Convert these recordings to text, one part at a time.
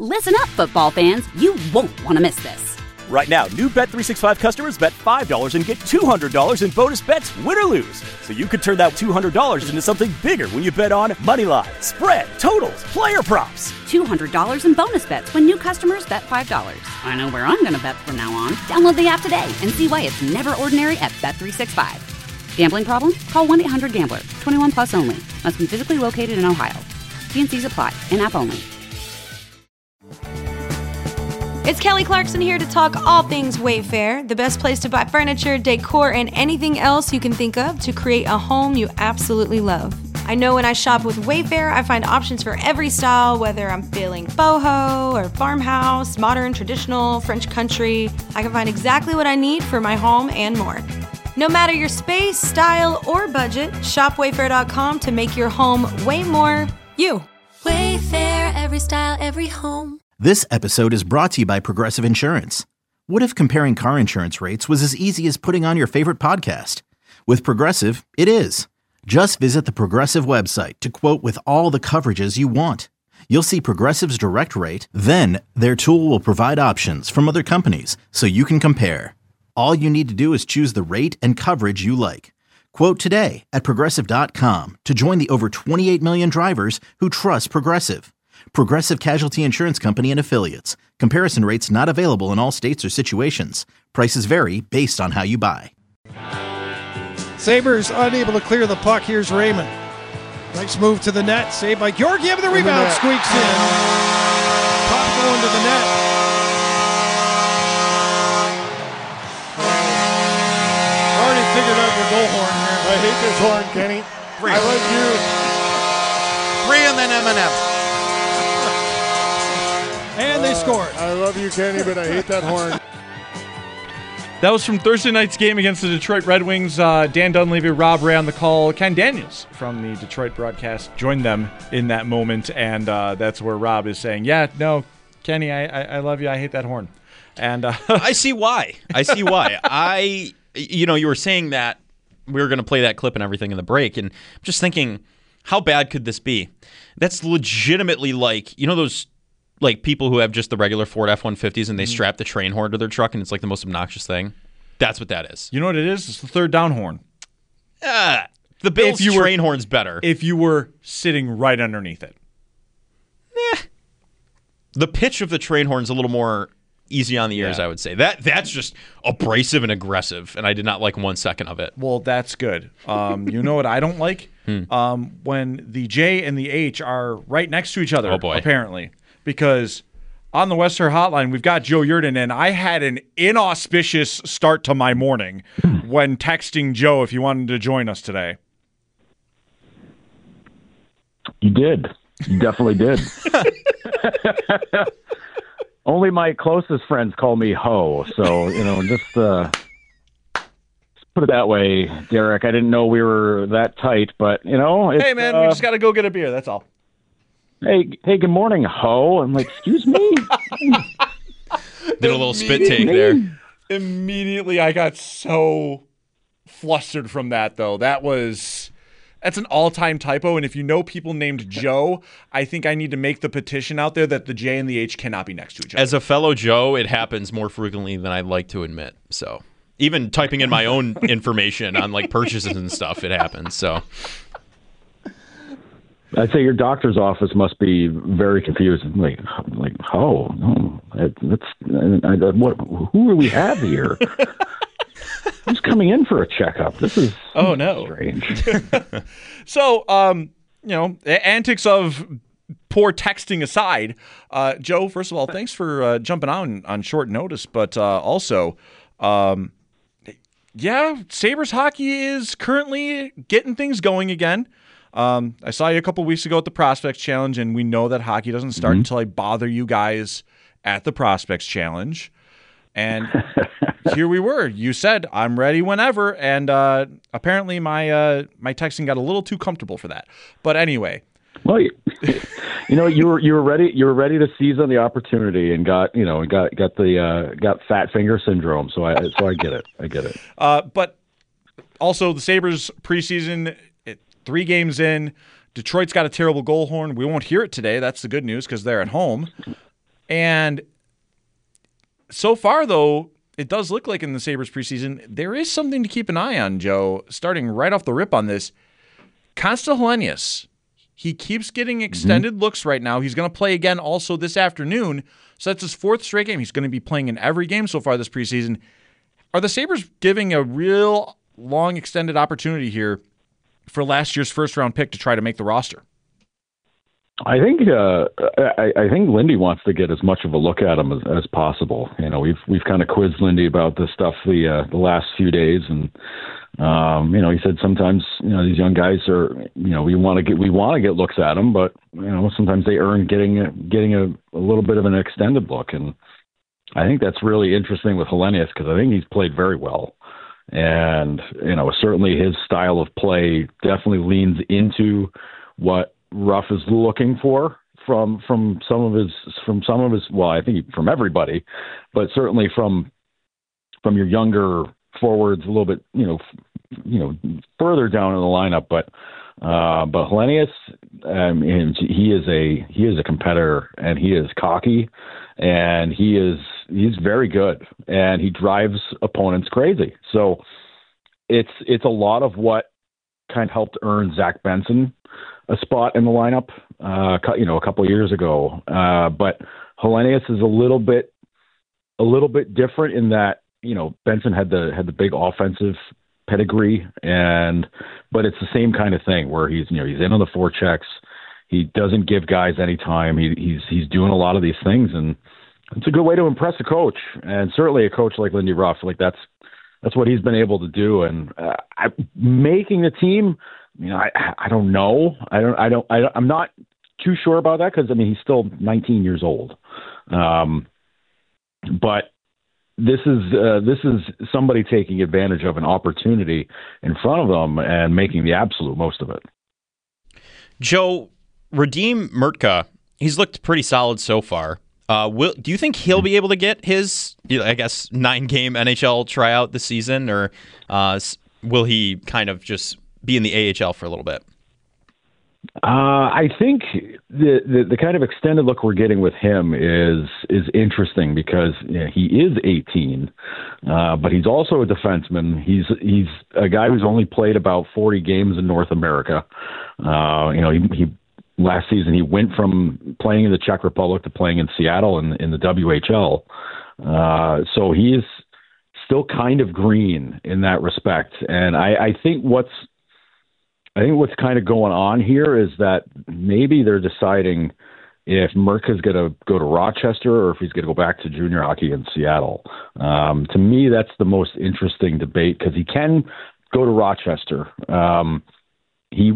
Listen up, football fans. You won't want to miss this. Right now, new Bet365 customers bet $5 and get $200 in bonus bets, win or lose. So you could turn that $200 into something bigger when you bet on money line, spread, totals, player props. $200 in bonus bets when new customers bet $5. I know where I'm going to bet from now on. Download the app today and see why it's never ordinary at Bet365. Gambling problem? Call 1-800-GAMBLER. 21 plus only. Must be physically located in Ohio. T&Cs apply. In-app only. It's Kelly Clarkson here to talk all things Wayfair, the best place to buy furniture, decor, and anything else you can think of to create a home you absolutely love. I know when I shop with Wayfair, I find options for every style, whether I'm feeling boho or farmhouse, modern, traditional, French country. I can find exactly what I need for my home and more. No matter your space, style, or budget, shop Wayfair.com to make your home way more you. Wayfair, every style, every home. This episode is brought to you by Progressive Insurance. What if comparing car insurance rates was as easy as putting on your favorite podcast? With Progressive, it is. Just visit the Progressive website to quote with all the coverages you want. You'll see Progressive's direct rate, then their tool will provide options from other companies so you can compare. All you need to do is choose the rate and coverage you like. Quote today at Progressive.com to join the over 28 million drivers who trust Progressive. Progressive Casualty Insurance Company and Affiliates. Comparison rates not available in all states or situations. Prices vary based on how you buy. Sabres unable to clear the puck. Here's Raymond. Nice move to the net. Saved by Georgiev. The rebound squeaks in. Puck going to the net. Already figured out your goal horn here. I hate this horn, Kenny. I like you. 3 and then M&M. And they scored. I love you, Kenny, but I hate that horn. That was from Thursday night's game against the Detroit Red Wings. Dan Dunleavy, Rob Ray on the call. Ken Daniels from the Detroit broadcast joined them in that moment, and that's where Rob is saying, yeah, no, Kenny, I love you. I hate that horn. And I see why. You were saying that we were going to play that clip and everything in the break, and I'm just thinking, how bad could this be? That's legitimately like, those like people who have just the regular Ford F-150s and they strap the train horn to their truck and it's like the most obnoxious thing. That's what that is. You know what it is? It's the third down horn. The Bills' train horn's better. If you were sitting right underneath it. The pitch of the train horn's a little more easy on the ears, I would say. That's just abrasive and aggressive, and I did not like 1 second of it. Well, that's good. You know what I don't like? When the J and the H are right next to each other, apparently. Because on the Western Hotline, we've got Joe Yerdon, and I had an inauspicious start to my morning when texting Joe if he wanted to join us today. You did. You definitely did. Only my closest friends call me Ho, so, just put it that way, Derek. I didn't know we were that tight, but, Hey, man, we just got to go get a beer, that's all. Hey, good morning, Ho. I'm like, excuse me? Did a little spit take there. Immediately, I got so flustered from that, though. That's an all-time typo, and if you know people named Joe, I think I need to make the petition out there that the J and the H cannot be next to each other. As a fellow Joe, it happens more frequently than I'd like to admit. So even typing in my own information on like purchases and stuff, it happens. So I'd say your doctor's office must be very confused. Like, Ho? No, who do we have here? Who's coming in for a checkup? This is strange. So, antics of poor texting aside, Joe, first of all, thanks for jumping on short notice. But also, Sabres hockey is currently getting things going again. I saw you a couple weeks ago at the Prospects Challenge, and we know that hockey doesn't start until I bother you guys at the Prospects Challenge. And here we were. You said, I'm ready whenever, and apparently my texting got a little too comfortable for that. But anyway. Well, you were ready. You were ready to seize on the opportunity, and got fat finger syndrome. So I get it. I get it. But also the Sabres preseason. 3 games in, Detroit's got a terrible goal horn. We won't hear it today. That's the good news because they're at home. And so far, though, it does look like in the Sabres preseason, there is something to keep an eye on, Joe, starting right off the rip on this. Konsta Helenius, he keeps getting extended looks right now. He's going to play again also this afternoon. So that's his 4th straight game. He's going to be playing in every game so far this preseason. Are the Sabres giving a real long extended opportunity here for last year's first-round pick to try to make the roster? I think Lindy wants to get as much of a look at him as possible. You know, we've kind of quizzed Lindy about this stuff the last few days, and you know, he said sometimes, you know, these young guys are, you know, we want to get looks at them, but you know, sometimes they earn getting a little bit of an extended look, and I think that's really interesting with Helenius because I think he's played very well, and you know, certainly his style of play definitely leans into what Ruff is looking for from some of his well, I think from everybody, but certainly from your younger forwards a little bit, you know, further down in the lineup. But Helenius, he is a competitor, and he is cocky, and he's very good, and he drives opponents crazy. So it's a lot of what kind of helped earn Zach Benson a spot in the lineup, you know, a couple of years ago. But Helenius is a little bit different in that, you know, Benson had the big offensive pedigree, but it's the same kind of thing where he's in on the forechecks. He doesn't give guys any time. He's doing a lot of these things, and it's a good way to impress a coach, and certainly a coach like Lindy Ruff. Like that's what he's been able to do, and making the team. You know, I don't know. I'm not too sure about that because I mean he's still 19 years old, but this is somebody taking advantage of an opportunity in front of them and making the absolute most of it. Joe, Radim Murtka, he's looked pretty solid so far. Do you think he'll be able to get his, I guess, 9-game NHL tryout this season, or will he kind of just be in the AHL for a little bit? I think the kind of extended look we're getting with him is interesting because he is 18, but he's also a defenseman. He's a guy who's only played about 40 games in North America. You know, he last season he went from playing in the Czech Republic to playing in Seattle in the WHL. So he is still kind of green in that respect, and I think what's kind of going on here is that maybe they're deciding if Murka's going to go to Rochester or if he's going to go back to junior hockey in Seattle. To me, that's the most interesting debate because he can go to Rochester. He's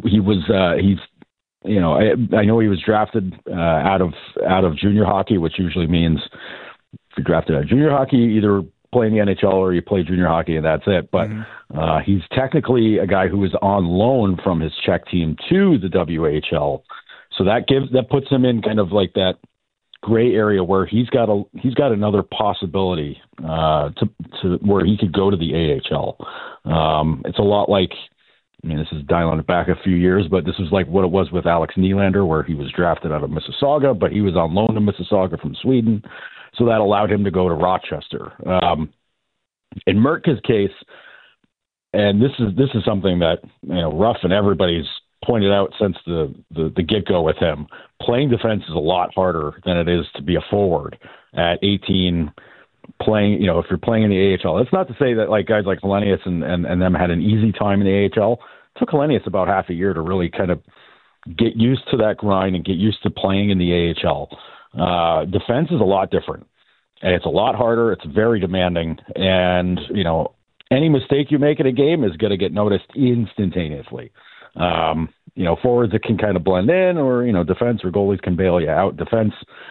you know, I know he was drafted out of junior hockey, which usually means if you're drafted out of junior hockey, you either play in the NHL or you play junior hockey and that's it. But he's technically a guy who is on loan from his Czech team to the WHL. So that puts him in kind of like that gray area where he's got another possibility to where he could go to the AHL. It's a lot like, I mean, this is dialing it back a few years, but this was like what it was with Alex Nylander, where he was drafted out of Mississauga, but he was on loan to Mississauga from Sweden. So that allowed him to go to Rochester. In Murtka's case, and this is something that, you know, Ruff and everybody's pointed out since the get-go with him, playing defense is a lot harder than it is to be a forward at 18 playing, you know, if you're playing in the AHL. That's not to say that like guys like Helenius and them had an easy time in the AHL. It took Helenius about half a year to really kind of get used to that grind and get used to playing in the AHL. Defense is a lot different, and it's a lot harder. It's very demanding, and you know, any mistake you make in a game is going to get noticed instantaneously. You know, forwards that can kind of blend in, or you know, defense or goalies can bail you out. Defense,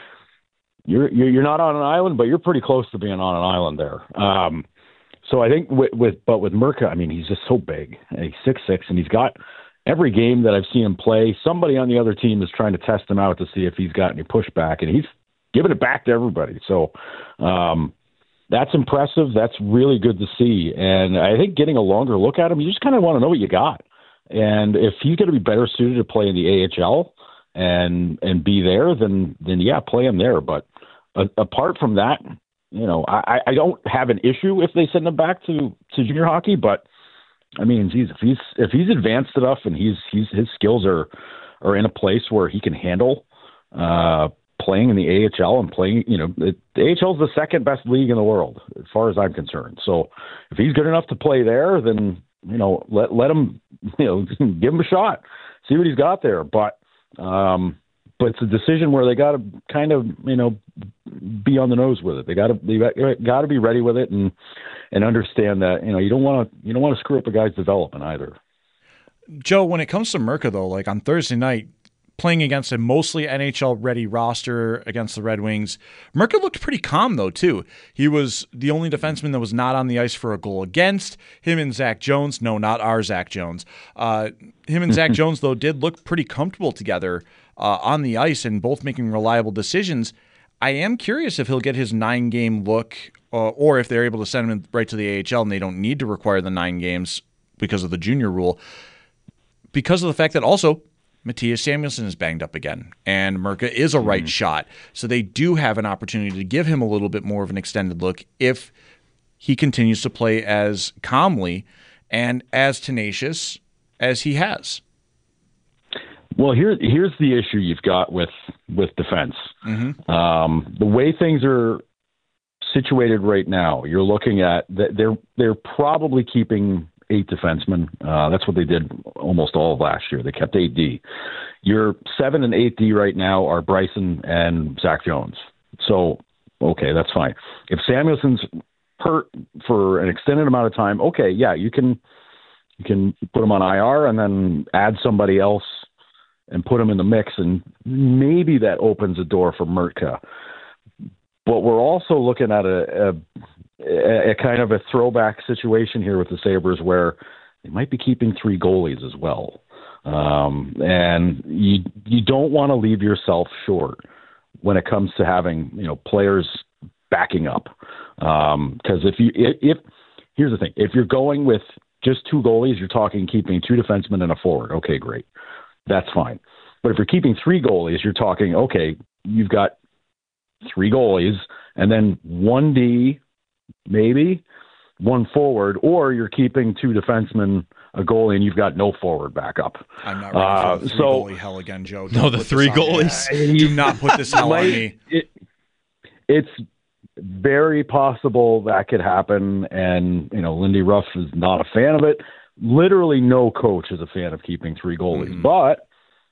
you're not on an island, but you're pretty close to being on an island there. So I think with Murtka, I mean, he's just so big. And he's 6'6", and he's got every game that I've seen him play, somebody on the other team is trying to test him out to see if he's got any pushback, and he's giving it back to everybody. So that's impressive. That's really good to see. And I think getting a longer look at him, you just kind of want to know what you got. And if he's going to be better suited to play in the AHL and be there, then yeah, play him there. But apart from that, I don't have an issue if they send him back to junior hockey. But I mean, geez, if he's advanced enough and his skills are in a place where he can handle playing in the AHL and playing, the AHL is the second best league in the world as far as I'm concerned. So if he's good enough to play there, then let him, give him a shot, see what he's got there. But it's a decision where they got to kind of, be on the nose with it. They got to be ready with it and understand that, you don't want to screw up a guy's development either. Joe, when it comes to Mrka though, like on Thursday night, playing against a mostly NHL-ready roster against the Red Wings, Mrka looked pretty calm, though, too. He was the only defenseman that was not on the ice for a goal against. Him and Zach Jones, no, not our Zach Jones. Him and Zach Jones, though, did look pretty comfortable together on the ice and both making reliable decisions. I am curious if he'll get his 9-game look or if they're able to send him right to the AHL and they don't need to require the 9 games because of the junior rule. Because of the fact that also Mattias Samuelsson is banged up again, and Mrka is a right shot. So they do have an opportunity to give him a little bit more of an extended look if he continues to play as calmly and as tenacious as he has. Well, here's the issue you've got with defense. The way things are situated right now, you're looking at that they're probably keeping 8 defensemen. That's what they did almost all of last year. They kept 8D. Your 7 and 8D right now are Bryson and Zach Jones. So, okay, that's fine. If Samuelson's hurt for an extended amount of time, okay, yeah, you can put him on IR and then add somebody else and put him in the mix, and maybe that opens a door for Mrka. But we're also looking at a kind of a throwback situation here with the Sabres where they might be keeping 3 goalies as well. And you don't want to leave yourself short when it comes to having, players backing up. Because here's the thing, if you're going with just 2 goalies, you're talking keeping 2 defensemen and a forward. Okay, great. That's fine. But if you're keeping 3 goalies, you're talking, okay, you've got 3 goalies and then 1D, maybe 1 forward, or you're keeping 2 defensemen, a goalie, and you've got no forward backup. I'm not ready for the 3 goalie hell again, Joe. No, the 3 goalies. Do not put this hell on me. It's very possible that could happen, and Lindy Ruff is not a fan of it. Literally no coach is a fan of keeping 3 goalies, but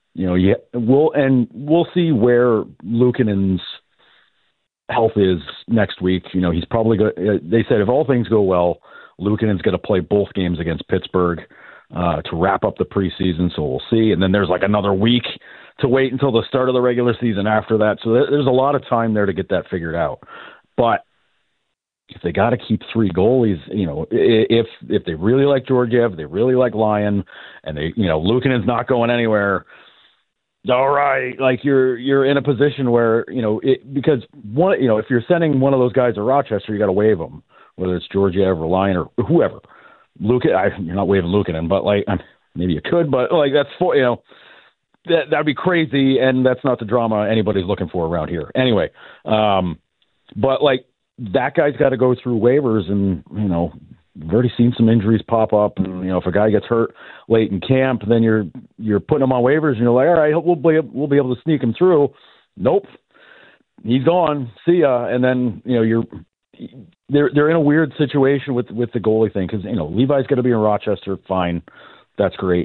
we'll see where Luukkonen's health is next week. He's probably going. They said if all things go well, Luukkonen's going to play both games against Pittsburgh to wrap up the preseason. So we'll see. And then there's like another week to wait until the start of the regular season after that. So there's a lot of time there to get that figured out. But if they got to keep 3 goalies, if they really like Georgiev, they really like Lyon, and they, Luukkonen's not going anywhere. All right, like you're in a position where because one, if you're sending one of those guys to Rochester, you got to waive them, whether it's Georgiev or Lyon or whoever. You're not waiving Luukkonen, but maybe you could, but that's for that'd be crazy, and that's not the drama anybody's looking for around here. Anyway, but that guy's got to go through waivers, and we've already seen some injuries pop up, and if a guy gets hurt late in camp, then you're putting him on waivers, and you're like, all right, we'll be able to sneak him through. Nope, he's gone. See ya. And then they're in a weird situation with the goalie thing because Levi's going to be in Rochester. Fine, that's great.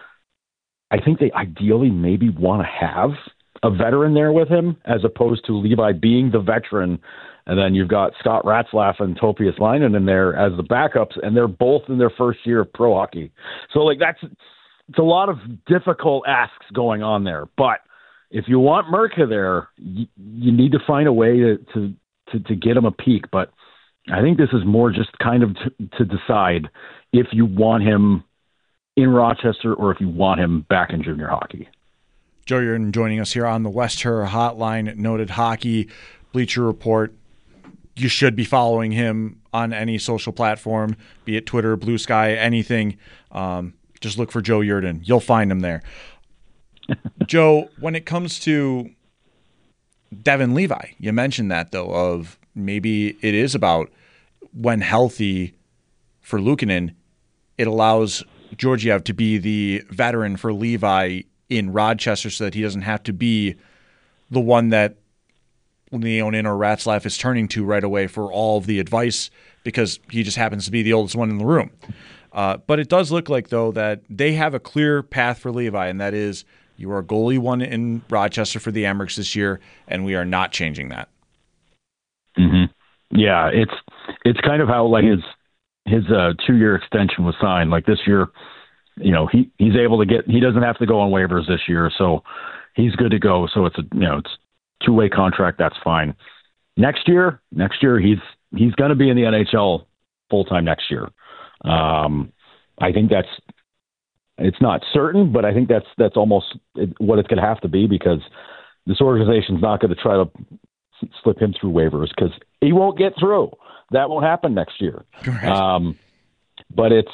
I think they ideally maybe want to have a veteran there with him as opposed to Levi being the veteran. And then you've got Scott Ratzlaff and Topias Leinen in there as the backups, and they're both in their first year of pro hockey. So it's a lot of difficult asks going on there. But if you want Mrka there, you need to find a way to get him a peak. But I think this is more just kind of to decide if you want him in Rochester or if you want him back in junior hockey. Joe Yerdon joining us here on the West Her Hotline, noted hockey Bleacher Report. You should be following him on any social platform, be it Twitter, Blue Sky, anything. Just look for Joe Yerdon. You'll find him there. Joe, when it comes to Devin Levi. You mentioned that, though, of maybe it is about when healthy for Luukkonen, it allows Georgiev to be the veteran for Levi in Rochester so that he doesn't have to be the one that Leonin or Ratzlaff is turning to right away for all of the advice because he just happens to be the oldest one in the room. But it does look like, though, that they have a clear path for Levi, and that is you are goalie one in Rochester for the Amerks this year, and we are not changing that. Mm-hmm. Yeah, it's kind of how like his 2-year extension was signed. Like this year, he's able to he doesn't have to go on waivers this year, so he's good to go. So it's it's 2-way contract. That's fine. Next year he's going to be in the NHL full time next year. I think it's not certain, but I think that's almost what it's going to have to be because this organization's not going to try to slip him through waivers because he won't get through. That won't happen next year. Right. But it's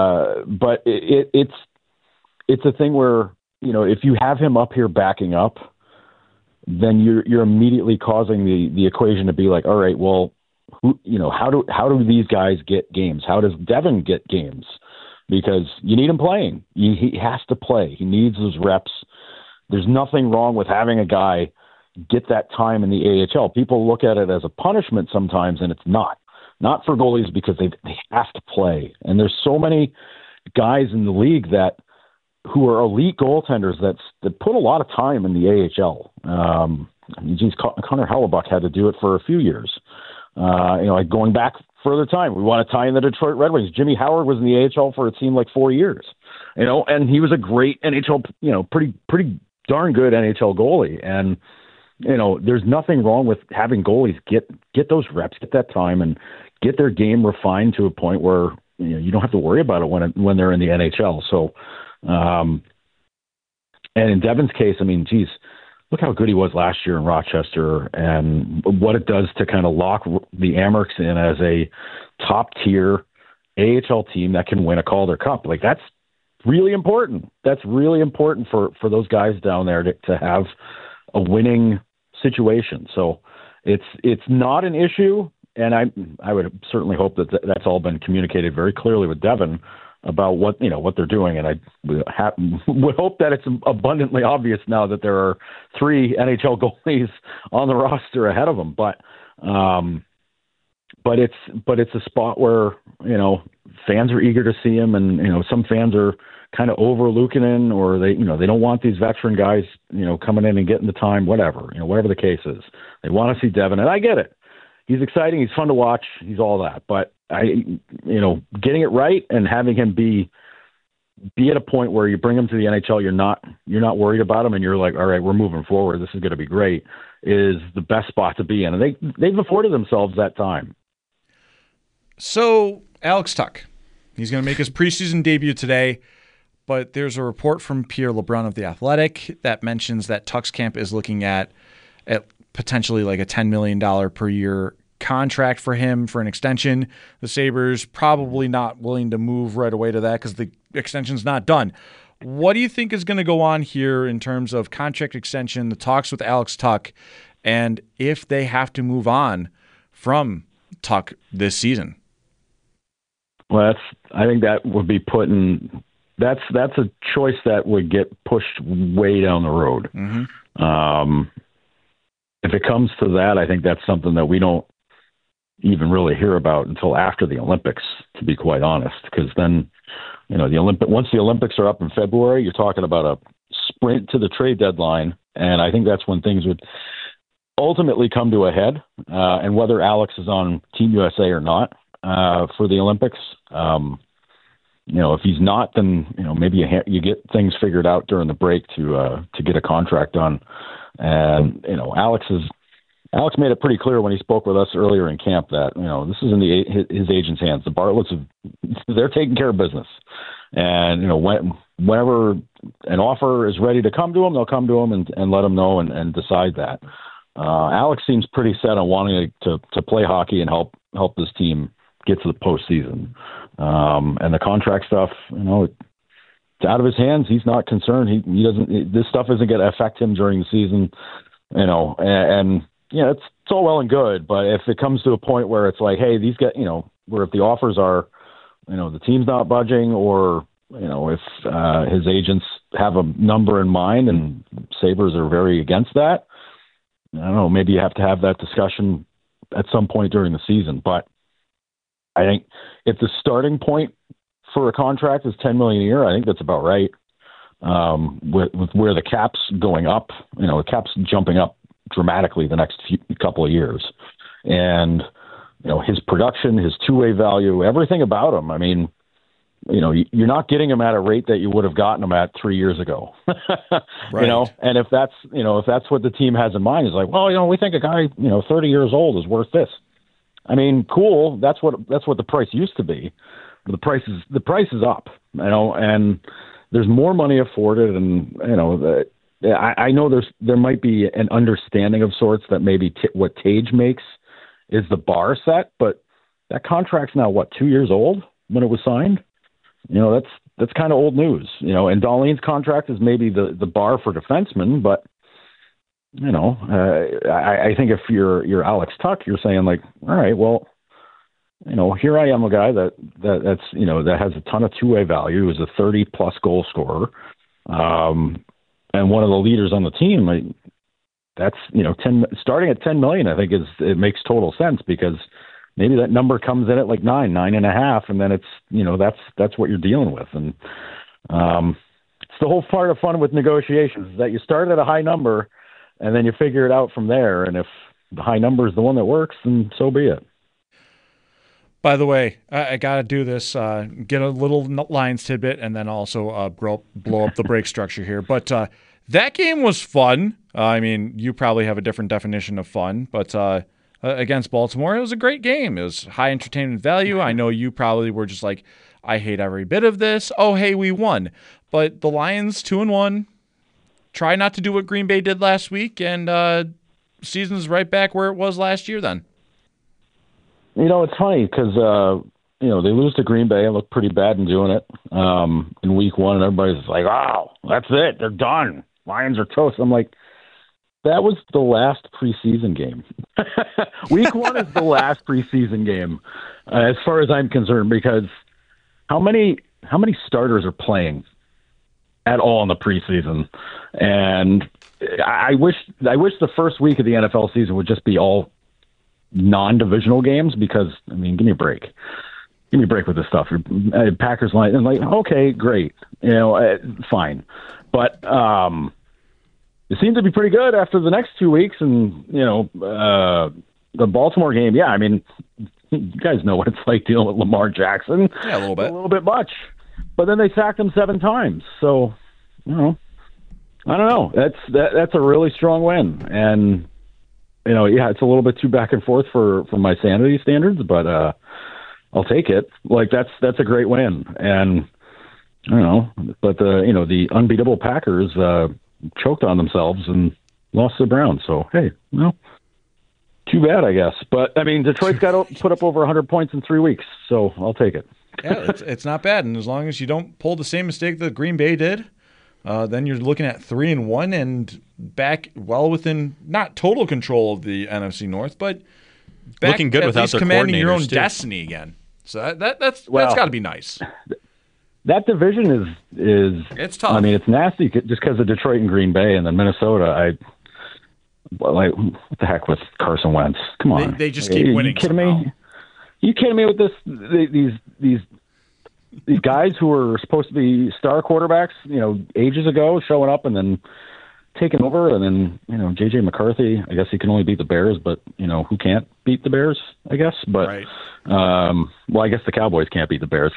a thing where if you have him up here backing up, then you're immediately causing the equation to be like, all right, well, how do these guys get games? How does Devin get games? Because you need him playing. He has to play. He needs those reps. There's nothing wrong with having a guy get that time in the AHL. People look at it as a punishment sometimes, and it's not. Not for goalies because they have to play. And there's so many guys in the league who are elite goaltenders that put a lot of time in the AHL. Connor Hellebuck had to do it for a few years. Like going back further time, we want to tie in the Detroit Red Wings. Jimmy Howard was in the AHL for it seemed like 4 years, and he was a great NHL, pretty darn good NHL goalie. And there's nothing wrong with having goalies get those reps, get that time, and get their game refined to a point where you don't have to worry about it when they're in the NHL. So, and in Devin's case, look how good he was last year in Rochester and what it does to kind of lock the Amerks in as a top-tier AHL team that can win a Calder Cup. Like, that's really important. That's really important for those guys down there to have a winning situation. So it's not an issue, and I would certainly hope that that's all been communicated very clearly with Devin about what they're doing, and I would hope that it's abundantly obvious now that there are 3 NHL goalies on the roster ahead of them. But it's a spot where fans are eager to see him, and some fans are kind of over Luukkonen, or they don't want these veteran guys coming in and getting the time, whatever the case is. They want to see Devin, and I get it. He's exciting. He's fun to watch. He's all that. But getting it right and having him be at a point where you bring him to the NHL, you're not worried about him, and you're like, all right, we're moving forward. This is going to be great. Is the best spot to be in, and they've afforded themselves that time. So Alex Tuch, he's going to make his preseason debut today. But there's a report from Pierre LeBrun of The Athletic that mentions that Tuch's camp is looking at potentially like a $10 million per year contract for him for an extension. The Sabres probably not willing to move right away to that because the extension's not done. What do you think is going to go on here in terms of contract extension, the talks with Alex Tuch, and if they have to move on from Tuch this season? Well, I think that would be putting... That's a choice that would get pushed way down the road. Mm-hmm. If it comes to that, I think that's something that we don't even really hear about until after the Olympics, to be quite honest. Because then, once the Olympics are up in February, you're talking about a sprint to the trade deadline, and I think that's when things would ultimately come to a head. And whether Alex is on Team USA or not for the Olympics. If he's not, then maybe you get things figured out during the break to get a contract done. And Alex made it pretty clear when he spoke with us earlier in camp that this is in his agent's hands. The Bartletts they're taking care of business, and whenever an offer is ready to come to him, they'll come to him and let him know and decide that. Alex seems pretty set on wanting to play hockey and help this team get to the postseason. And the contract stuff, it's out of his hands. He's not concerned. He doesn't. This stuff isn't going to affect him during the season. and it's all well and good, but if it comes to a point where it's like, hey, these guys, where if the offers are, the team's not budging, or if his agents have a number in mind and Sabres are very against that, I don't know, maybe you have to have that discussion at some point during the season. But I think if the starting point for a contract is $10 million a year, I think that's about right. With where the cap's going up, the cap's jumping up dramatically the next couple of years, and his production, his two-way value, everything about him. I mean, you're not getting him at a rate that you would have gotten him at 3 years ago. Right. And if that's what the team has in mind, is like, well, we think a guy 30 years old is worth this. I mean, cool. That's what the price used to be. The price is up, and there's more money afforded, and I know there might be an understanding of sorts that maybe what Tage makes is the bar set, but that contract's now 2 years old when it was signed. That's kind of old news. And Dahlin's contract is maybe the bar for defensemen, but I think if you're Alex Tuch, you're saying like, all right, well, here I am, a guy that's that has a ton of two-way value, is a 30-plus goal scorer, and one of the leaders on the team. That's starting at $10 million. I think it makes total sense, because maybe that number comes in at like 9.5, and then it's that's what you're dealing with. And it's the whole part of fun with negotiations, is that you start at a high number, and then you figure it out from there. And if the high number is the one that works, then so be it. By the way, I got to do this, get a little Lions tidbit, and then also blow up the break structure here. But that game was fun. I mean, you probably have a different definition of fun, but against Baltimore, it was a great game. It was high entertainment value. I know you probably were just like, I hate every bit of this. Oh, hey, we won. But the Lions, 2-1, try not to do what Green Bay did last week, and season's right back where it was last year then. It's funny because, they lose to Green Bay and look pretty bad in doing it in week one, and everybody's like, oh, that's it. They're done. Lions are toast. I'm like, that was the last preseason game. Week one is the last preseason game, as far as I'm concerned, because how many starters are playing at all in the preseason? And I wish the first week of the NFL season would just be all non-divisional games, because, I mean, give me a break. Give me a break with this stuff. Packers line, and like, okay, great, fine, but it seemed to be pretty good after the next 2 weeks, and the Baltimore game. Yeah, I mean, you guys know what it's like dealing with Lamar Jackson. Yeah, a little bit much, but then they sacked him 7 times. So, I don't know. That's a really strong win, and it's a little bit too back and forth for my sanity standards, but I'll take it. Like, that's a great win. And I don't know, but the unbeatable Packers choked on themselves and lost to the Browns. So, hey, too bad, I guess. But I mean, Detroit's got to put up over 100 points in 3 weeks, so I'll take it. Yeah, it's not bad. And as long as you don't pull the same mistake that Green Bay did, then you're looking at 3-1 and back well within not total control of the NFC North, but back looking good at without least their commanding your own coordinators, too. destiny again. So that's got to be nice. That division is it's tough. I mean, it's nasty just because of Detroit and Green Bay, and then Minnesota. What the heck with Carson Wentz? Come on, they just keep winning. You kidding me? You kidding me with this? These guys who were supposed to be star quarterbacks, ages ago, showing up and then taking over, and then J.J. McCarthy. I guess he can only beat the Bears, but who can't beat the Bears? I guess, but right. Well, I guess the Cowboys can't beat the Bears.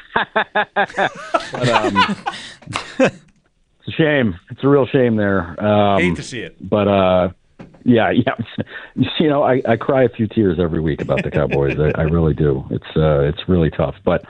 But, it's a shame. It's a real shame there. Hate to see it, but yeah. I cry a few tears every week about the Cowboys. I really do. It's really tough, but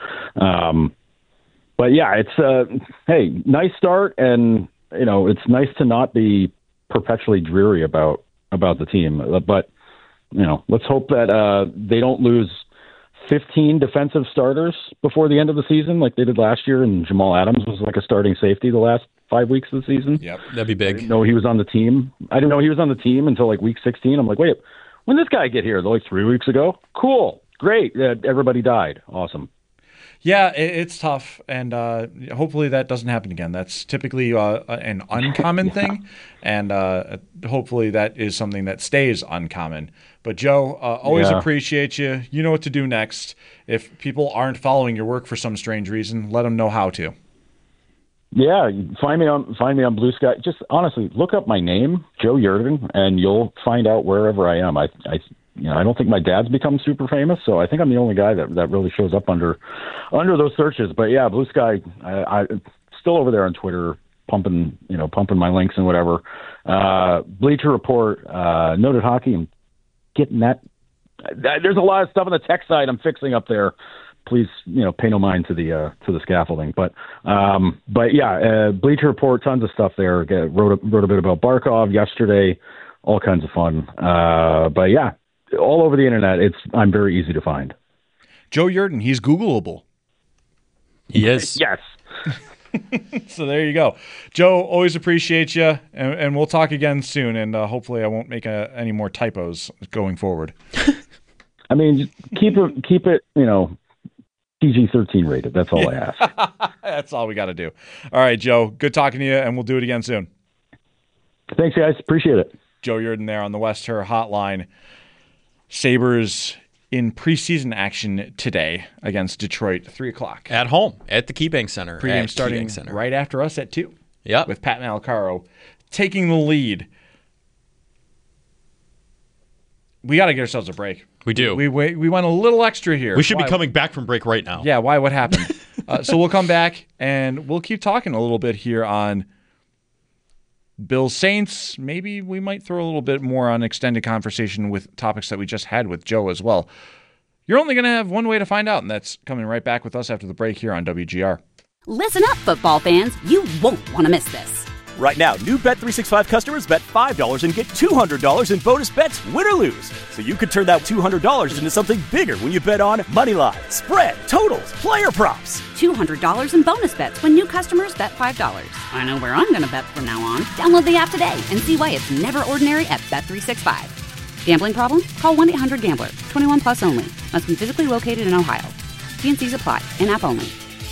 yeah, it's hey, nice start, and it's nice to not be perpetually dreary about the team. But let's hope that they don't lose 15 defensive starters before the end of the season like they did last year, and Jamal Adams was like a starting safety the last 5 weeks of the season. Yep, that'd be big. I didn't know he was on the team. I didn't know he was on the team until like week 16. I'm like, wait, when did this guy get here? They're like 3 weeks ago. Cool, great. Everybody died. Awesome. Yeah, it's tough, and hopefully that doesn't happen again. That's typically an uncommon thing, and hopefully that is something that stays uncommon. But Joe, always appreciate you. You know what to do next. If people aren't following your work for some strange reason, let them know how to. Yeah, find me on Blue Sky. Just honestly, look up my name, Joe Yerdon, and you'll find out wherever I am. I don't think my dad's become super famous, so I think I'm the only guy that really shows up under those searches. But yeah, Blue Sky, I still over there on Twitter, pumping my links and whatever. Bleacher Report, Noted Hockey, and getting that. There's a lot of stuff on the tech side I'm fixing up there. Please, pay no mind to the scaffolding. But yeah, Bleacher Report, tons of stuff there. Wrote a bit about Barkov yesterday. All kinds of fun. But yeah, all over the internet. I'm very easy to find. Joe Yerdon, he's Googleable. He is. Yes. So there you go. Joe, always appreciate you, and we'll talk again soon, and hopefully I won't make any more typos going forward. I mean, just keep it, PG-13 rated. That's all I ask. That's all we got to do. All right, Joe, good talking to you, and we'll do it again soon. Thanks, guys. Appreciate it. Joe Yerdon there on the West Her Hotline. Sabres in preseason action today against Detroit, 3 o'clock. At home, at the KeyBank Center. Pregame starting right after us at 2. Yep. With Pat Malacaro taking the lead. We got to get ourselves a break. We do. We went a little extra here. We should be coming back from break right now. Yeah, why? What happened? So we'll come back, and we'll keep talking a little bit here on Bills Saints. Maybe we might throw a little bit more on extended conversation with topics that we just had with Joe as well. You're only going to have one way to find out, and that's coming right back with us after the break here on WGR. Listen up, football fans. You won't want to miss this. Right now, new Bet365 customers bet $5 and get $200 in bonus bets, win or lose. So you could turn that $200 into something bigger when you bet on Moneyline, spread, totals, player props. $200 in bonus bets when new customers bet $5. I know where I'm going to bet from now on. Download the app today and see why it's never ordinary at Bet365. Gambling problem? Call 1-800-GAMBLER. 21 plus only. Must be physically located in Ohio. T&Cs apply. In-app only.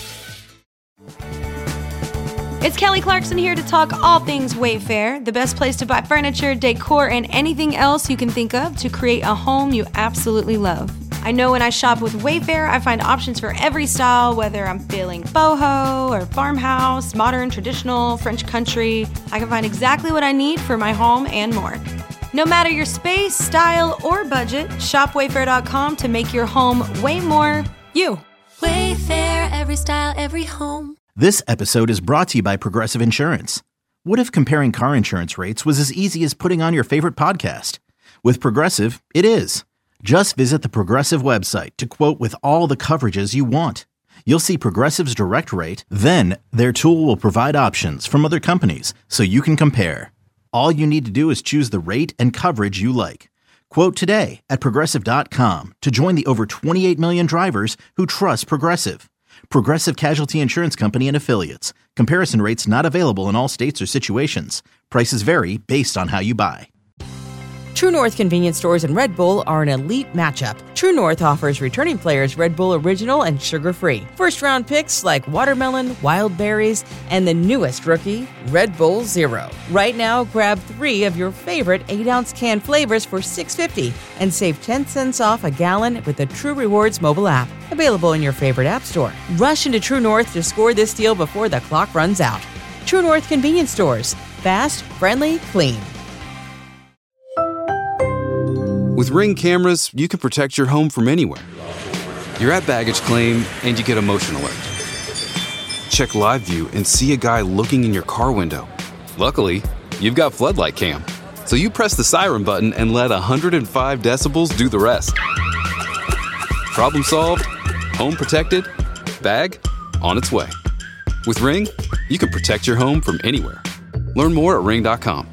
It's Kelly Clarkson here to talk all things Wayfair, the best place to buy furniture, decor, and anything else you can think of to create a home you absolutely love. I know when I shop with Wayfair, I find options for every style, whether I'm feeling boho or farmhouse, modern, traditional, French country. I can find exactly what I need for my home and more. No matter your space, style, or budget, shop Wayfair.com to make your home way more you. Wayfair, every style, every home. This episode is brought to you by Progressive Insurance. What if comparing car insurance rates was as easy as putting on your favorite podcast? With Progressive, it is. Just visit the Progressive website to quote with all the coverages you want. You'll see Progressive's direct rate, then their tool will provide options from other companies so you can compare. All you need to do is choose the rate and coverage you like. Quote today at Progressive.com to join the over 28 million drivers who trust Progressive. Progressive Casualty Insurance Company and Affiliates. Comparison rates not available in all states or situations. Prices vary based on how you buy. True North convenience stores and Red Bull are an elite matchup. True North offers returning players Red Bull Original and sugar-free. First-round picks like watermelon, wild berries, and the newest rookie, Red Bull Zero. Right now, grab 3 of your favorite 8-ounce can flavors for $6.50 and save 10 cents off a gallon with the True Rewards mobile app. Available in your favorite app store. Rush into True North to score this deal before the clock runs out. True North convenience stores. Fast, friendly, clean. With Ring cameras, you can protect your home from anywhere. You're at baggage claim, and you get a motion alert. Check live view and see a guy looking in your car window. Luckily, you've got floodlight cam, so you press the siren button and let 105 decibels do the rest. Problem solved, home protected, bag on its way. With Ring, you can protect your home from anywhere. Learn more at ring.com.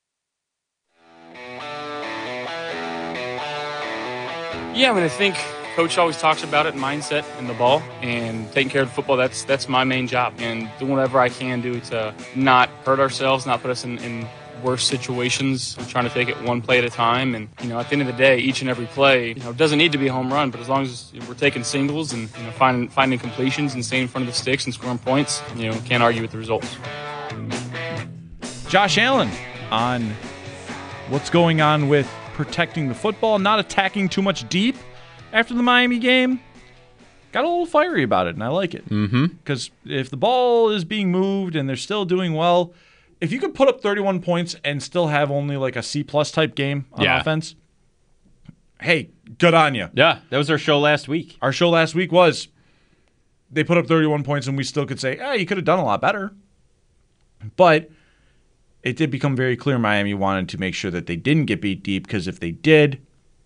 Yeah, I mean, I think Coach always talks about it, mindset and the ball, and taking care of the football. That's my main job, and doing whatever I can do to not hurt ourselves, not put us in worse situations. I'm trying to take it one play at a time, and at the end of the day, each and every play doesn't need to be a home run, but as long as we're taking singles and finding completions and staying in front of the sticks and scoring points, can't argue with the results. Josh Allen on what's going on with protecting the football, not attacking too much deep after the Miami game. Got a little fiery about it, and I like it. Because if the ball is being moved and they're still doing well, if you could put up 31 points and still have only like a C-plus type game on offense, hey, good on you. Yeah, that was our show last week. Our show last week was they put up 31 points, and we still could say, you could have done a lot better. But it did become very clear Miami wanted to make sure that they didn't get beat deep, because if they did,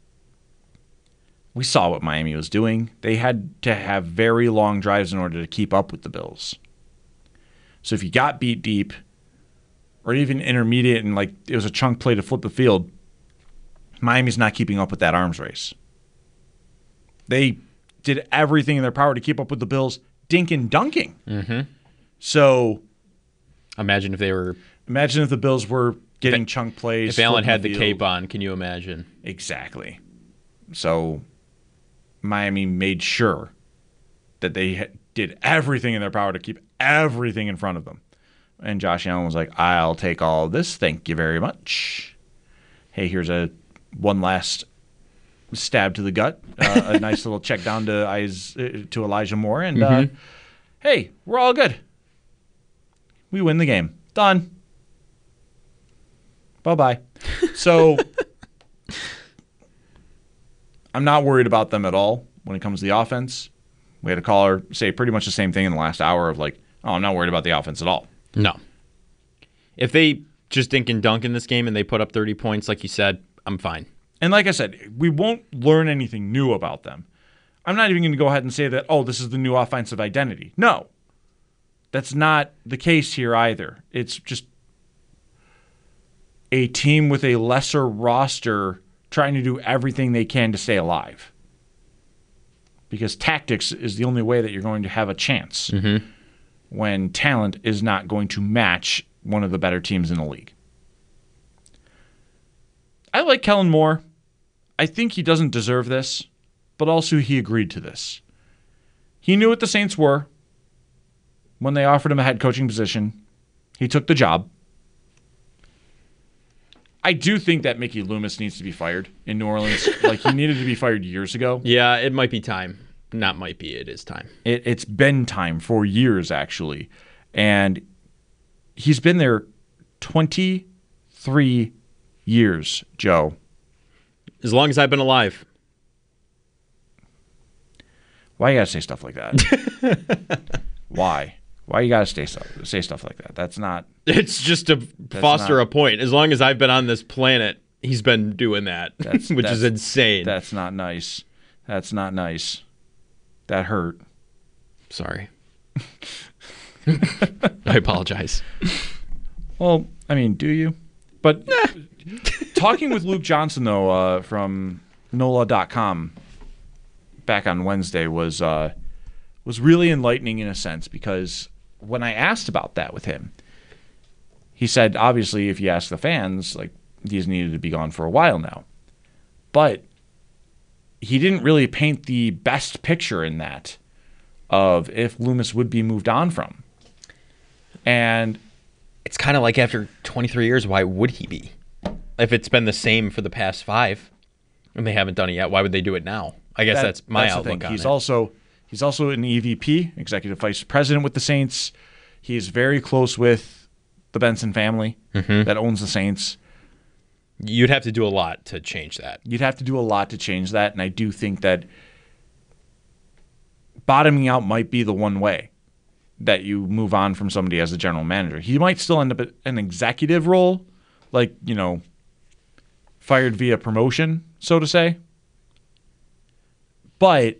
we saw what Miami was doing. They had to have very long drives in order to keep up with the Bills. So if you got beat deep, or even intermediate, and like it was a chunk play to flip the field, Miami's not keeping up with that arms race. They did everything in their power to keep up with the Bills, dink and dunking. So imagine if the Bills were getting chunk plays. If Allen had the cape on, can you imagine? Exactly. So Miami made sure that they did everything in their power to keep everything in front of them. And Josh Allen was like, I'll take all this. Thank you very much. Hey, here's one last stab to the gut. A nice little check down to Elijah Moore. And hey, we're all good. We win the game. Done. Bye-bye. So I'm not worried about them at all when it comes to the offense. We had a caller say pretty much the same thing in the last hour of like, I'm not worried about the offense at all. No. If they just dink and dunk in this game and they put up 30 points, like you said, I'm fine. And like I said, we won't learn anything new about them. I'm not even going to go ahead and say that, this is the new offensive identity. No. That's not the case here either. It's just a team with a lesser roster trying to do everything they can to stay alive. Because tactics is the only way that you're going to have a chance. When talent is not going to match one of the better teams in the league. I like Kellen Moore. I think he doesn't deserve this, but also he agreed to this. He knew what the Saints were when they offered him a head coaching position. He took the job. I do think that Mickey Loomis needs to be fired in New Orleans. He needed to be fired years ago. Yeah, it might be time. Not might be, it is time. It's been time for years, actually. And he's been there 23 years, Joe. As long as I've been alive. Why you gotta say stuff like that? Why? Why you gotta say stuff like that? That's not... It's just to foster a point. As long as I've been on this planet, he's been doing that, which is insane. That's not nice. That's not nice. That hurt. Sorry. I apologize. Well, I mean, do you? But talking with Luke Johnson, though, from NOLA.com back on Wednesday was really enlightening in a sense, because when I asked about that with him, he said, obviously, if you ask the fans, these needed to be gone for a while now. But he didn't really paint the best picture in that of if Loomis would be moved on from. And it's kind of like after 23 years, why would he be? If it's been the same for the past 5 and they haven't done it yet, why would they do it now? I guess that's my outlook on He's it. He's also an EVP, Executive Vice President with the Saints. He's very close with the Benson family that owns the Saints. You'd have to do a lot to change that. And I do think that bottoming out might be the one way that you move on from somebody as a general manager. He might still end up at an executive role, fired via promotion, so to say. But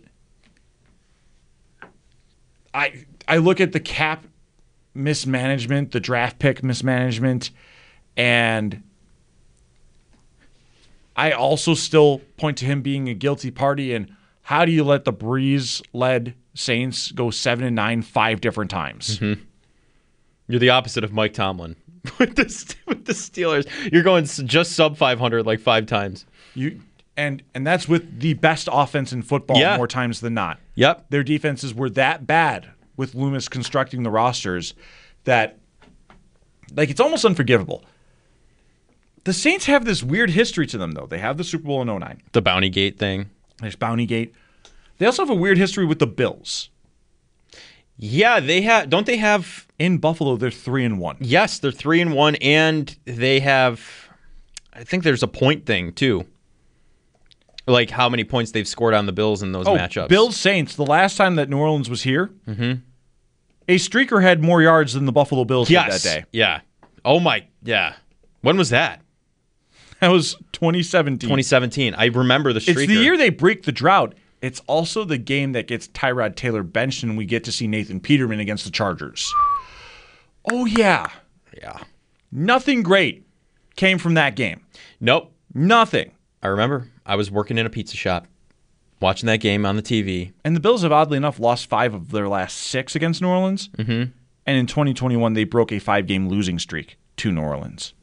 I look at the cap mismanagement, the draft pick mismanagement, and I also still point to him being a guilty party in How do you let the Breeze-led Saints go 7-9 5 different times? Mm-hmm. You're the opposite of Mike Tomlin with the Steelers. You're going just sub 500 like 5 times. And that's with the best offense in football more times than not. Yep. Their defenses were that bad with Loomis constructing the rosters that, like, it's almost unforgivable. The Saints have this weird history to them, though. They have the Super Bowl in 2009. The Bounty Gate thing. There's Bounty Gate. They also have a weird history with the Bills. Yeah, they have. Don't they have in Buffalo? They're 3-1. Yes, they're 3-1, and they have. I think there's a point thing too, like how many points they've scored on the Bills in those matchups. Bills Saints. The last time that New Orleans was here, a streaker had more yards than the Buffalo Bills did that day. Yeah. Oh my. Yeah. When was that? That was 2017. 2017. I remember the streaker. It's the year they break the drought. It's also the game that gets Tyrod Taylor benched, and we get to see Nathan Peterman against the Chargers. Oh, yeah. Yeah. Nothing great came from that game. Nope. Nothing. I remember. I was working in a pizza shop, watching that game on the TV. And the Bills have, oddly enough, lost 5 of their last 6 against New Orleans. Mm-hmm. And in 2021, they broke a 5-game losing streak to New Orleans.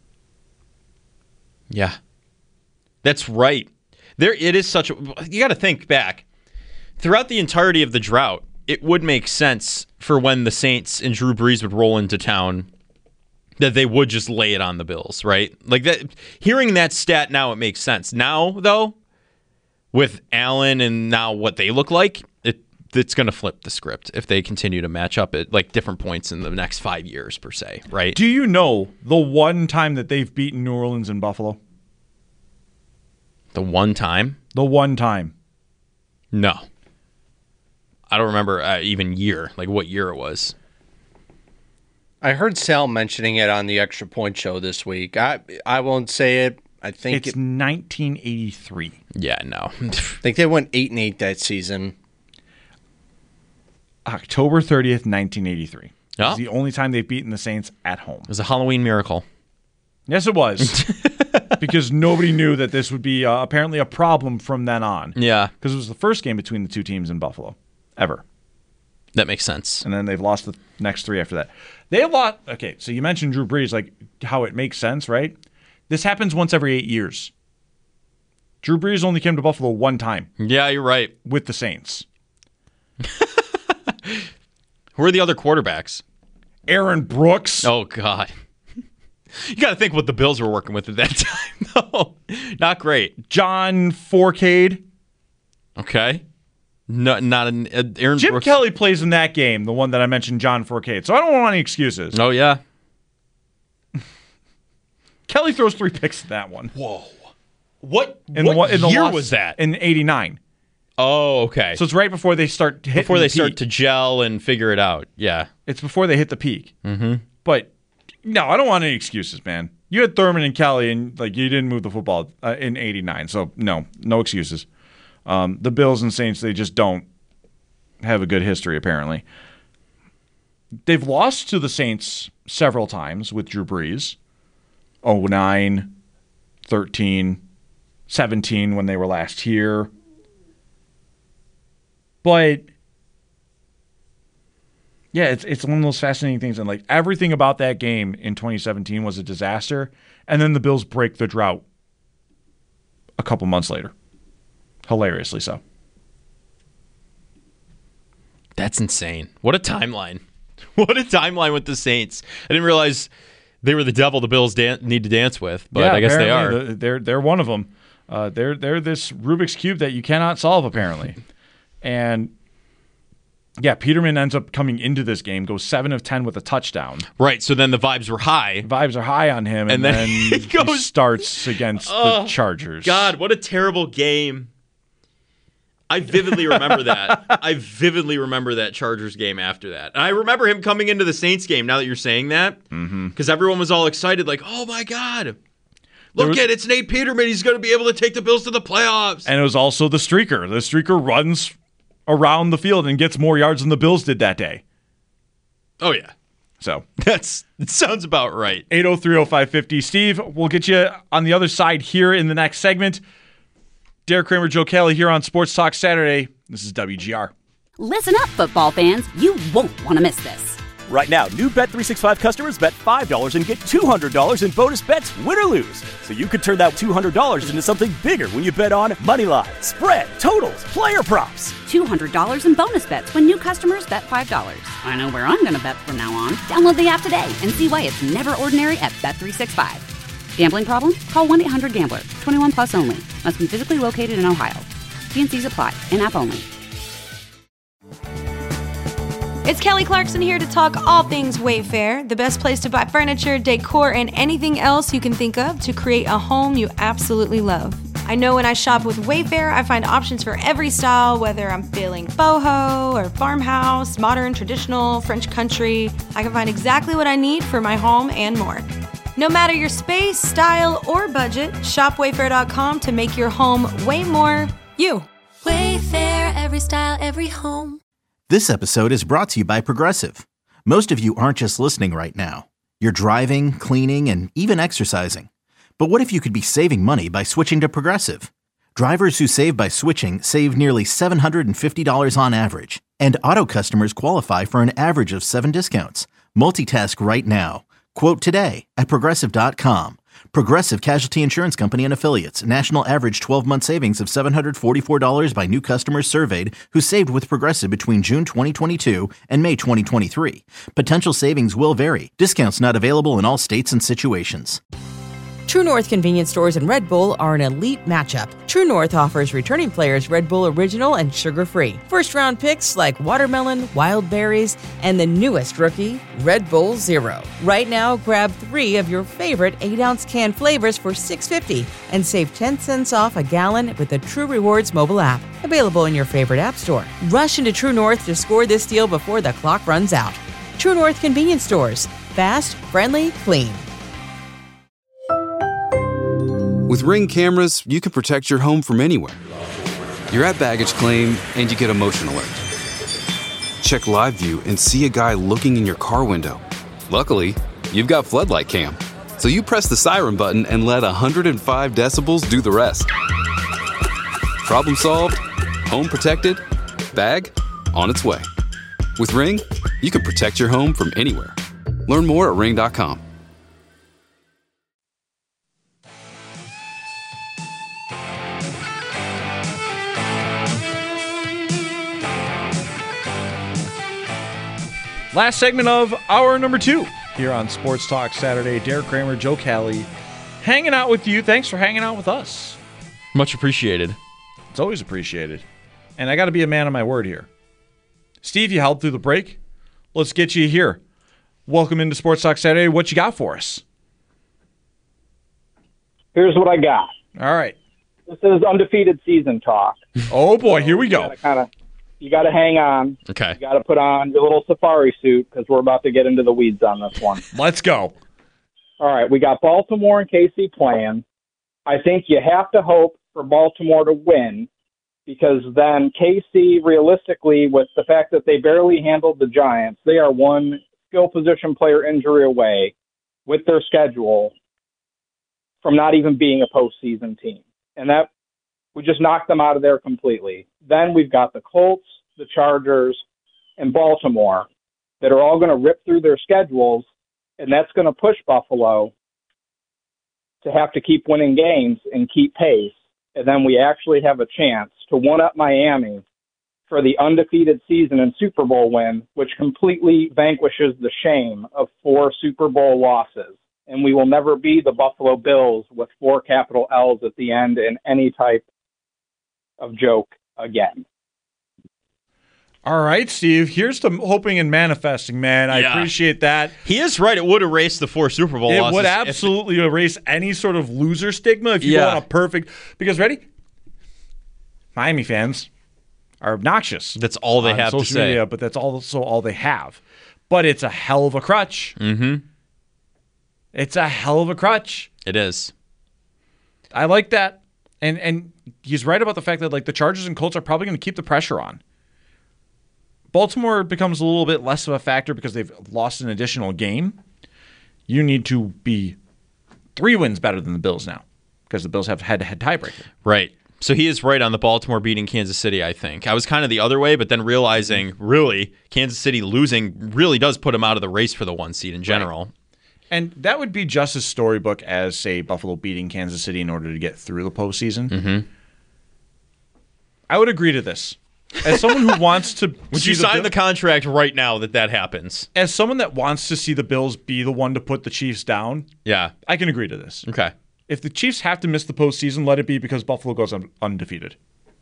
Yeah. That's right. It is such a... You got to think back. Throughout the entirety of the drought, it would make sense for when the Saints and Drew Brees would roll into town that they would just lay it on the Bills, right? Like that. Hearing that stat now, it makes sense. Now, though, with Allen and now what they look like, it's going to flip the script if they continue to match up at like different points in the next 5 years, per se, right? Do you know the one time that they've beaten New Orleans in Buffalo? The one time? The one time. No. I don't remember even year, like what year it was. I heard Sal mentioning it on the Extra Point show this week. I won't say it. I think it's 1983. Yeah, no. I think they went 8-8 that season. October 30th, 1983. Oh. It's the only time they've beaten the Saints at home. It was a Halloween miracle. Yes, it was. Because nobody knew that this would be apparently a problem from then on. Yeah. Because it was the first game between the two teams in Buffalo, ever. That makes sense. And then they've lost the next 3 after that. They have lost. Okay, so you mentioned Drew Brees, like how it makes sense, right? This happens once every 8 years. Drew Brees only came to Buffalo one time. Yeah, you're right. With the Saints. Who are the other quarterbacks? Aaron Brooks. Oh, God. You got to think what the Bills were working with at that time. No, not great. John Fourcade. Okay. No, not an Aaron Jim Brooks. Kelly plays in that game, the one that I mentioned, John Fourcade. So I don't want any excuses. Oh, yeah. Kelly throws 3 picks in that one. Whoa. What year was that? In 89. Oh, okay. So it's right before they start hitting before they the start peak. to gel and figure it out. Yeah. It's before they hit the peak. Mm-hmm. But no, I don't want any excuses, man. You had Thurman and Kelly, and like you didn't move the football in 89. So no excuses. The Bills and Saints, they just don't have a good history, apparently. They've lost to the Saints several times with Drew Brees. 09, 13, 17 when they were last here. But yeah, it's one of those fascinating things. And like everything about that game in 2017 was a disaster. And then the Bills break the drought a couple months later. Hilariously so. That's insane. What a timeline. What a timeline with the Saints. I didn't realize they were the devil the Bills need to dance with, but yeah, I guess they are. They're one of them. They're this Rubik's Cube that you cannot solve, apparently. And yeah, Peterman ends up coming into this game, goes 7 of 10 with a touchdown. Right, so then the vibes were high. Vibes are high on him, and then he starts against the Chargers. God, what a terrible game. I vividly remember that. I vividly remember that Chargers game after that. And I remember him coming into the Saints game, now that you're saying that, because everyone was all excited, like, oh my God. Look at it, it's Nate Peterman. He's going to be able to take the Bills to the playoffs. And it was also the streaker. The streaker runs around the field and gets more yards than the Bills did that day. Oh, yeah. So it sounds about right. 8030550. Steve, we'll get you on the other side here in the next segment. Derek Kramer, Joe Kelly here on Sports Talk Saturday. This is WGR. Listen up, football fans. You won't want to miss this. Right now, new Bet365 customers bet $5 and get $200 in bonus bets, win or lose. So you could turn that $200 into something bigger when you bet on moneyline, spread, totals, player props. $200 in bonus bets when new customers bet $5. I know where I'm going to bet from now on. Download the app today and see why it's never ordinary at Bet365. Gambling problem? Call 1-800-GAMBLER. 21 plus only. Must be physically located in Ohio. T&Cs apply. In-app only. It's Kelly Clarkson here to talk all things Wayfair, the best place to buy furniture, decor, and anything else you can think of to create a home you absolutely love. I know when I shop with Wayfair, I find options for every style, whether I'm feeling boho or farmhouse, modern, traditional, French country. I can find exactly what I need for my home and more. No matter your space, style, or budget, shop Wayfair.com to make your home way more you. Wayfair, every style, every home. This episode is brought to you by Progressive. Most of you aren't just listening right now. You're driving, cleaning, and even exercising. But what if you could be saving money by switching to Progressive? Drivers who save by switching save nearly $750 on average. And auto customers qualify for an average of 7 discounts. Multitask right now. Quote today at Progressive.com. Progressive Casualty Insurance Company and Affiliates. National average 12-month savings of $744 by new customers surveyed who saved with Progressive between June 2022 and May 2023. Potential savings will vary. Discounts not available in all states and situations. True North convenience stores and Red Bull are an elite matchup. True North offers returning players Red Bull Original and sugar-free. First-round picks like watermelon, wild berries, and the newest rookie, Red Bull Zero. Right now, grab 3 of your favorite 8-ounce can flavors for $6.50 and save 10 cents off a gallon with the True Rewards mobile app. Available in your favorite app store. Rush into True North to score this deal before the clock runs out. True North convenience stores. Fast, friendly, clean. With Ring cameras, you can protect your home from anywhere. You're at baggage claim and you get a motion alert. Check live view and see a guy looking in your car window. Luckily, you've got Floodlight Cam. So you press the siren button and let 105 decibels do the rest. Problem solved, home protected, bag on its way. With Ring, you can protect your home from anywhere. Learn more at ring.com. Last segment of hour number 2 here on Sports Talk Saturday. Derek Kramer, Joe Kelly, hanging out with you. Thanks for hanging out with us. Much appreciated. It's always appreciated. And I got to be a man of my word here. Steve, you held through the break. Let's get you here. Welcome into Sports Talk Saturday. What you got for us? Here's what I got. All right. This is undefeated season talk. Oh, boy. Here we go. You got to hang on. Okay. You got to put on your little safari suit because we're about to get into the weeds on this one. Let's go. All right. We got Baltimore and KC playing. I think you have to hope for Baltimore to win because then KC, realistically, with the fact that they barely handled the Giants, they are one skill position player injury away with their schedule from not even being a postseason team. And that we just knocked them out of there completely. Then we've got the Colts, the Chargers, and Baltimore that are all going to rip through their schedules, and that's going to push Buffalo to have to keep winning games and keep pace. And then we actually have a chance to one-up Miami for the undefeated season and Super Bowl win, which completely vanquishes the shame of 4 Super Bowl losses. And we will never be the Buffalo Bills with 4 capital L's at the end in any type of joke again. All right, Steve. Here's to hoping and manifesting, man. I appreciate that. He is right. It would erase the 4 Super Bowl losses. It would absolutely erase any sort of loser stigma if you go on a perfect... Because, ready? Miami fans are obnoxious. That's all they have to say. Media, but that's also all they have. But it's a hell of a crutch. Mm-hmm. It's a hell of a crutch. It is. I like that. And he's right about the fact that like the Chargers and Colts are probably going to keep the pressure on. Baltimore becomes a little bit less of a factor because they've lost an additional game. You need to be 3 wins better than the Bills now because the Bills have head-to-head tiebreaker. Right. So he is right on the Baltimore beating Kansas City, I think. I was kind of the other way, but then realizing, really, Kansas City losing really does put him out of the race for the 1 seed in general. Right. And that would be just as storybook as, say, Buffalo beating Kansas City in order to get through the postseason. Mm-hmm. I would agree to this. As someone who wants to would you sign the contract right now that happens? As someone that wants to see the Bills be the one to put the Chiefs down, yeah, I can agree to this. Okay. If the Chiefs have to miss the postseason, let it be because Buffalo goes undefeated.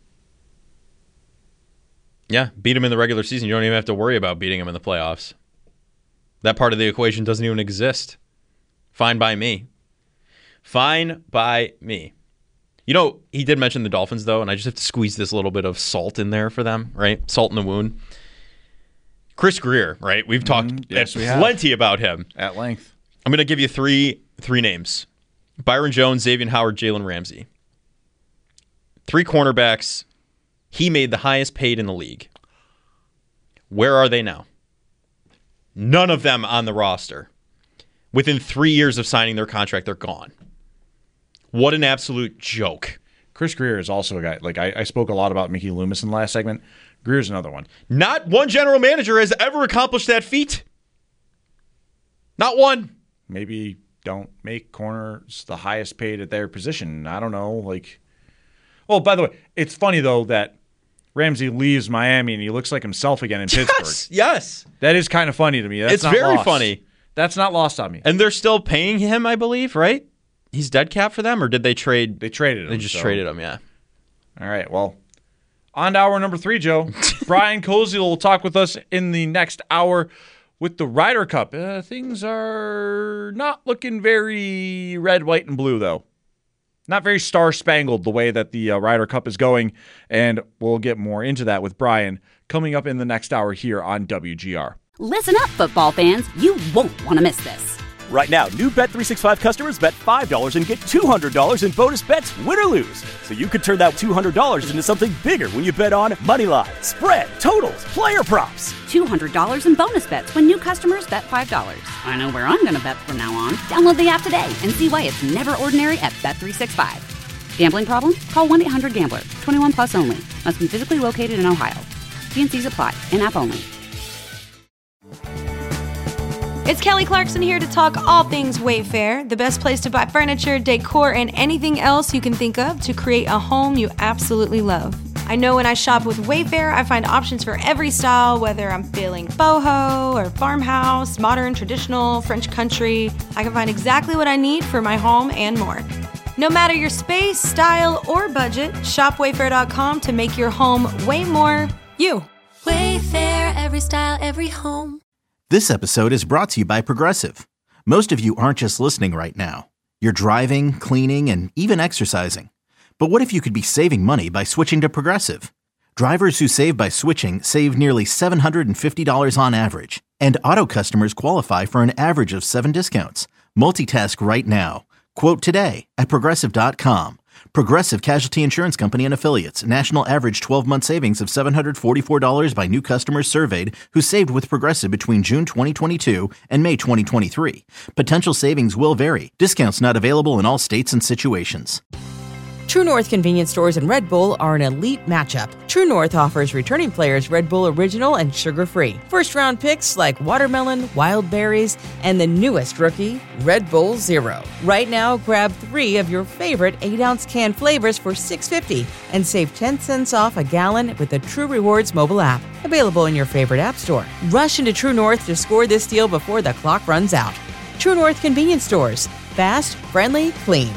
Yeah, beat them in the regular season. You don't even have to worry about beating them in the playoffs. That part of the equation doesn't even exist. Fine by me. Fine by me. You know, he did mention the Dolphins, though, and I just have to squeeze this little bit of salt in there for them, right? Salt in the wound. Chris Greer, right? We've talked plenty about him. At length. I'm going to give you three names. Byron Jones, Xavier Howard, Jalen Ramsey. 3 cornerbacks. He made the highest paid in the league. Where are they now? None of them on the roster. Within 3 years of signing their contract, they're gone. What an absolute joke. Chris Greer is also a guy. Like I spoke a lot about Mickey Loomis in the last segment. Greer's another one. Not one general manager has ever accomplished that feat. Not one. Maybe don't make corners the highest paid at their position. I don't know. Well, by the way, it's funny, though, that Ramsey leaves Miami and he looks like himself again in Pittsburgh. Yes. That is kind of funny to me. That's not very lost. Funny. That's not lost on me. And they're still paying him, I believe, right? He's dead cap for them, or did they trade? They traded him. They just traded him, yeah. All right, well, on to hour number 3, Joe. Brian Koziel will talk with us in the next hour with the Ryder Cup. Things are not looking very red, white, and blue, though. Not very star-spangled the way that the Ryder Cup is going, and we'll get more into that with Brian coming up in the next hour here on WGR. Listen up, football fans. You won't want to miss this. Right now, new Bet365 customers bet $5 and get $200 in bonus bets, win or lose. So you could turn that $200 into something bigger when you bet on Moneyline, spread, totals, player props. $200 in bonus bets when new customers bet $5. I know where I'm going to bet from now on. Download the app today and see why it's never ordinary at Bet365. Gambling problem? Call 1-800-GAMBLER. 21 plus only. Must be physically located in Ohio. T&Cs apply. In-app only. It's Kelly Clarkson here to talk all things Wayfair, the best place to buy furniture, decor, and anything else you can think of to create a home you absolutely love. I know when I shop with Wayfair, I find options for every style, whether I'm feeling boho or farmhouse, modern, traditional, French country. I can find exactly what I need for my home and more. No matter your space, style, or budget, shop Wayfair.com to make your home way more you. Wayfair, every style, every home. This episode is brought to you by Progressive. Most of you aren't just listening right now. You're driving, cleaning, and even exercising. But what if you could be saving money by switching to Progressive? Drivers who save by switching save nearly $750 on average. And auto customers qualify for an average of 7 discounts. Multitask right now. Quote today at Progressive.com. Progressive Casualty Insurance Company and Affiliates. National average 12-month savings of $744 by new customers surveyed who saved with Progressive between June 2022 and May 2023. Potential savings will vary. Discounts not available in all states and situations. True North convenience stores and Red Bull are an elite matchup. True North offers returning players Red Bull Original and sugar-free. First-round picks like watermelon, wild berries, and the newest rookie, Red Bull Zero. Right now, grab 3 of your favorite 8-ounce can flavors for $6.50 and save 10 cents off a gallon with the True Rewards mobile app. Available in your favorite app store. Rush into True North to score this deal before the clock runs out. True North convenience stores. Fast, friendly, clean.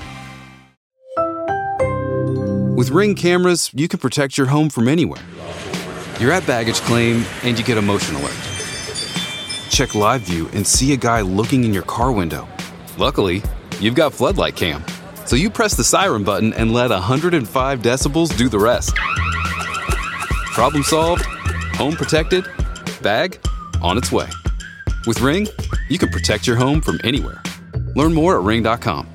With Ring cameras, you can protect your home from anywhere. You're at baggage claim and you get a motion alert. Check live view and see a guy looking in your car window. Luckily, you've got Floodlight Cam. So you press the siren button and let 105 decibels do the rest. Problem solved, home protected, bag on its way. With Ring, you can protect your home from anywhere. Learn more at ring.com.